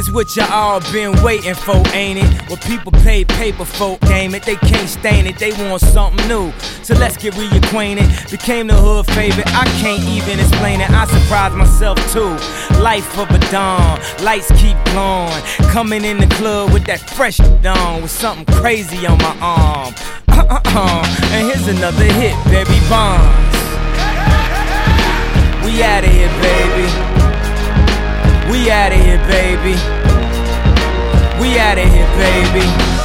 It's what you all been waiting for, ain't it? What people pay paper for, game it. They can't stain it, they want something new. So let's get reacquainted. Became the hood favorite, I can't even explain it. I surprised myself too. Life of a dawn, lights keep glowing. Coming in the club with that fresh on, with something crazy on my arm. And here's another hit, Barry Bonds. We outta here, baby. We outta here, baby. We outta here, baby.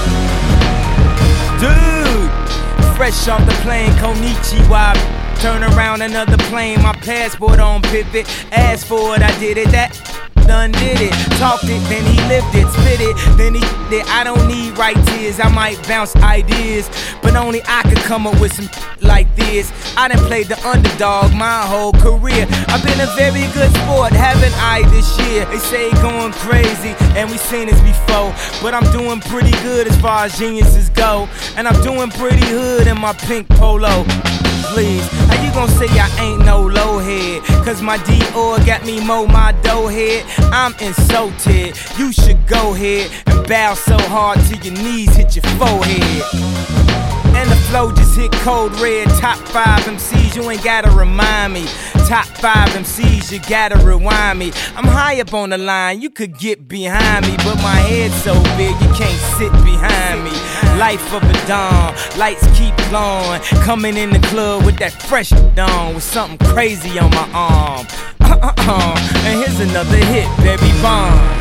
Dude, fresh off the plane, Konichiwa. Turn around another plane, my passport on pivot. Asked for it, I did it, that done did it. Talked it, then he lived it, spit it, then he did. I don't need right tears, I might bounce ideas, but only I could come up with some like this. I done played the underdog my whole career. I've been a very good sport, haven't I this year? They say going crazy, and we seen this before, but I'm doing pretty good as far as geniuses go. And I'm doing pretty hood in my pink polo. Please, how you gon' say I ain't no low head? Cause my Dior got me my dough head. I'm insulted, you should go ahead and bow so hard till your knees hit your forehead. And the flow just hit cold red. Top 5 MCs, you ain't gotta remind me. Top 5 MCs, you gotta rewind me. I'm high up on the line, you could get behind me, but my head's so big, you can't sit behind me. Life of a dawn, lights keep glowing. Coming in the club with that fresh on, with something crazy on my arm. And here's another hit, Barry Bonds.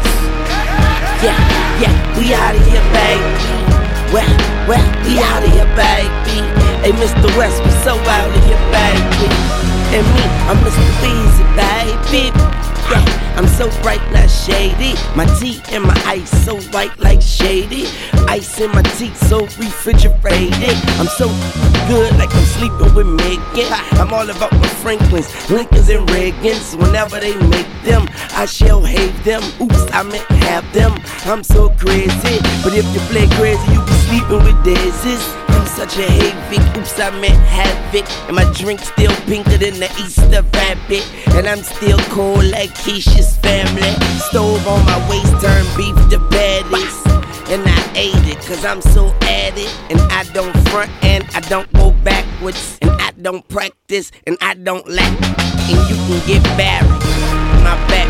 Yeah, we outta here, baby. Well, we outta here, baby. Hey, Mr. West, we so outta here, baby. And me, I'm Mr. Weezy, baby. Yeah, I'm so bright, not shady. My tea and my ice so white like shady. Ice in my teeth so refrigerated. I'm so good like I'm sleeping with Megan. I'm all about my Franklins, Lincolns and Reagans. Whenever they make them, I shall hate them. Oops, I meant have them. I'm so crazy, but if you play crazy, you be sleeping with daisies. I'm such a havoc, oops, I meant havoc. And my drink still pinker than the Easter rabbit. And I'm still cold like Keisha's family. Stove on my waist, turn beef to patties. And I ate it, cause I'm so at it. And I don't front and I don't go backwards. And I don't practice and I don't lack. And you can get buried in my back.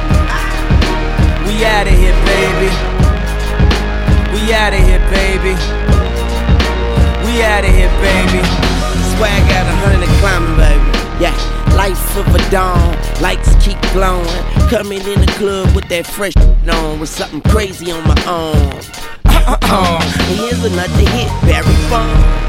We outta here, baby. We outta here, baby. We outta here, baby. Swag out 100 and climbing, baby. Yeah, life of a dawn, lights keep glowing. Coming in the club with that fresh on, with something crazy on my arm. And here's another hit, Barry Bonds.